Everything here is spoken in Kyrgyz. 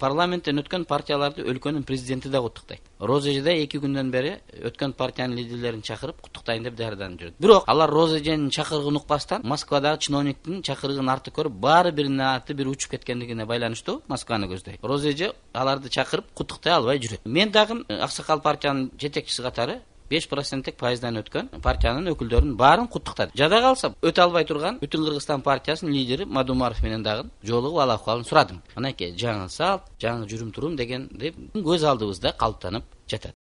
Парламенттен өткөн партияларды өлкөнүн президенти да куттуктайт. Розежеде 2 күндөн бери өткөн партиянын лидерлерин чакырып куттуктайын деп даярданып жүрөт. Бирок алар Розеженин чакырыгын укпастан Москвадагы чиновниктин чакырыгын арты көрүп, баары биринин аты бир учуп кеткендигине байланыштуу Москваны көздөйт. Розеже аларды чакырып куттуктай албай жүрөт. Мен дагы Аксакал партиянын жетекчиси катары 5% пайыздан өткөн партиянын өкүлдөрүнүн баарын куттуктады. Жада калса өтө албай турган Бүтүн Кыргызстан партиясынын лидери Мадумаров менен дагы жолугуп ала акыбалын сурадым. Анан жаңы салт, жаңы жүрүм турум дегенди көз алдыбызда калыптанып жатат.